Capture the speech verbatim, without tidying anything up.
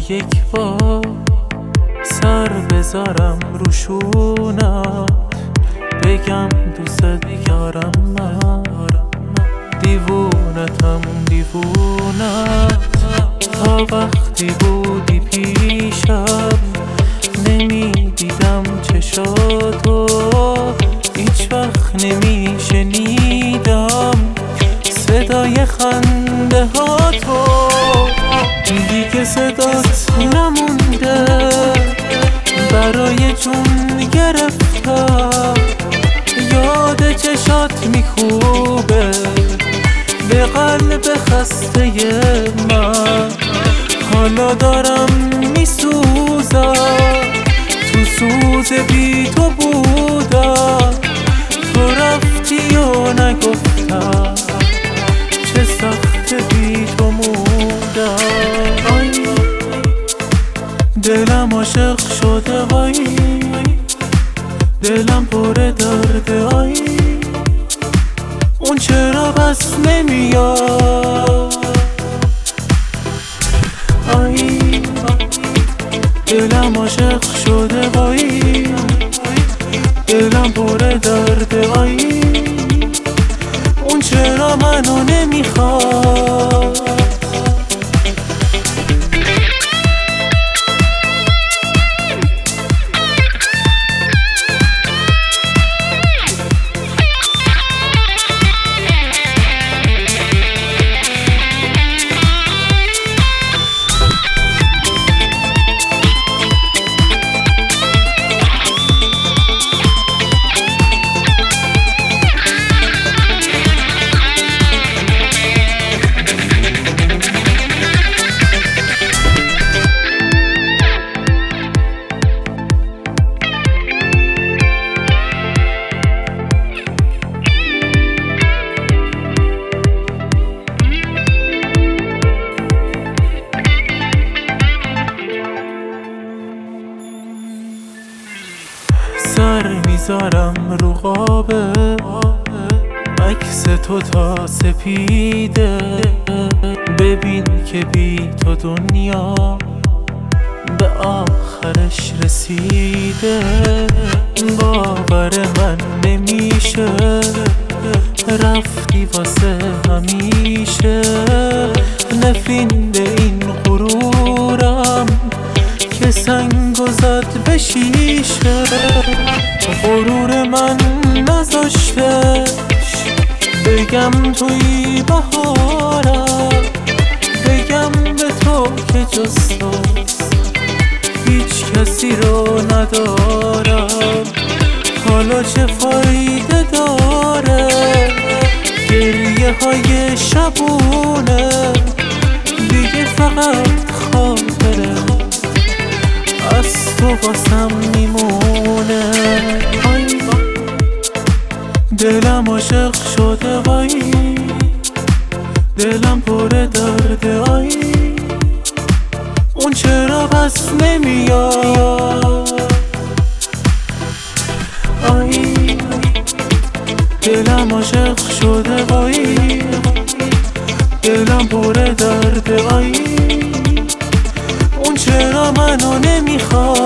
یک بار سر بذارم روشونت، بگم دوست دیگرم من، دیوونتم دیوونت. تا وقتی بودی پیشم نمیدیدم چشاتو، هیچ وقت نمیشنیدم صدای خنده ها تو. دیگه صدات نمونده برای جون گرفتم، یاد چشات میخوبه به قلب خسته من. حالا دارم میسوزم، تو سوز بی تو بودم، تو رفتی و نگفتم چه سخت بی تو موندم. آی دلم عاشق شده، آی دلم پر درده، آی اون چرا بس نمیاد. آی دلم عاشق شده، آی دلم پر درده، آی اون چرا منو نمیخواد. سر میذارم رو قابه عکس تو تا سپیده، ببین که بی تو دنیا به آخرش رسیده. باور من نمیشه رفتی واسه همیشه، نفرین به این غرورم که سنگو زد به شیشه. غرور من نذاشتش بگم توی بهارم، بگم به تو که جز توست هیچ کسی رو ندارم. حالا چه فایده داره گریه های شبونه، دیگه فقط خاطره از تو باسم میمونه. آی دلم عاشق شده، آی دلم پر درده، آی اون چرا بس نمیاد. آی دلم عاشق شده، آی دلم پر درده، آی اون چرا منو نمیخواد.